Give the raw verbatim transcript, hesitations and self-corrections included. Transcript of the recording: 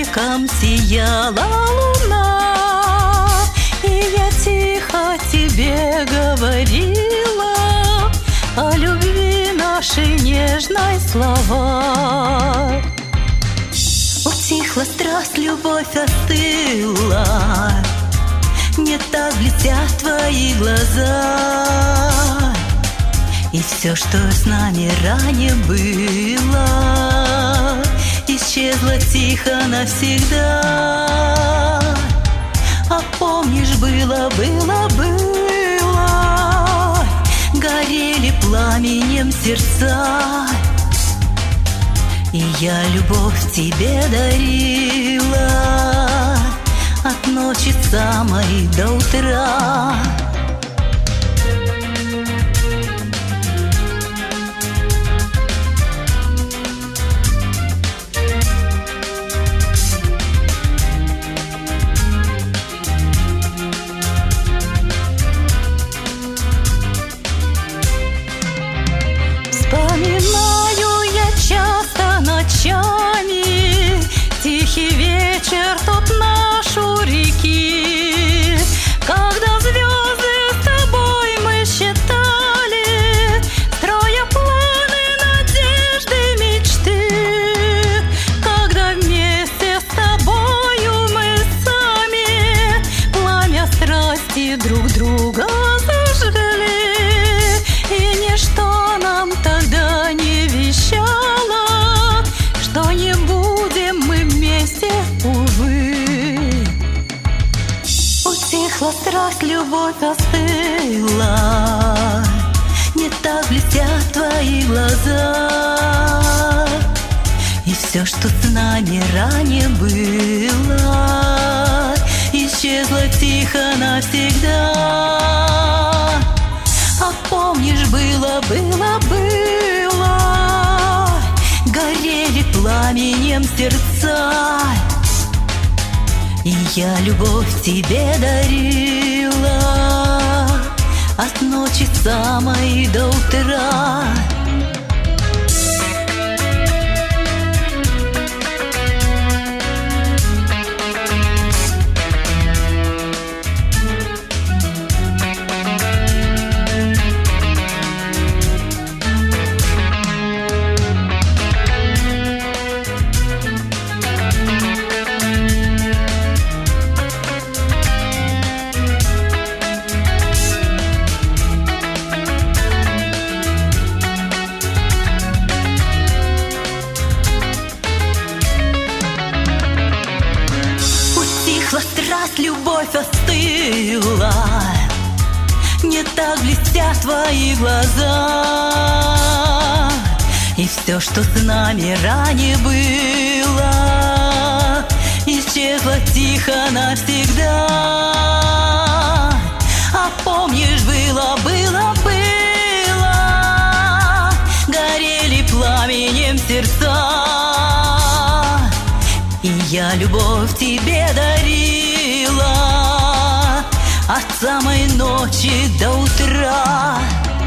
веком сияла луна, и я тихо тебе говорила о любви нашей нежной слова. Утихла страсть, любовь остыла, не так блестят твои глаза, и все, что с нами ранее было, исчезло тихо навсегда. А помнишь, было, было, было, горели пламенем сердца, и я любовь тебе дарила от ночи самой до утра. Вспоминаю я часто ночами тихий вечер тот наш у реки, когда звезды с тобой мы считали, строя планы, надежды, мечты, когда вместе с тобою мы сами пламя страсти друг друга зажгли, и ничто нам тогда не вещало, что не будем мы вместе, увы. Утихла страсть, любовь остыла, не так блестят твои глаза, и все, что с нами ранее было, исчезло тихо навсегда. А помнишь, было, было, было, горели пламенем сердца, и я любовь тебе дарила от ночи самой до утра. Страсть, любовь остыла, не так блестят твои глаза, и все, что с нами ранее было, исчезло тихо навсегда. А помнишь, было, было, было, горели пламенем сердца, и я любовь тебе дарила от самой ночи до утра.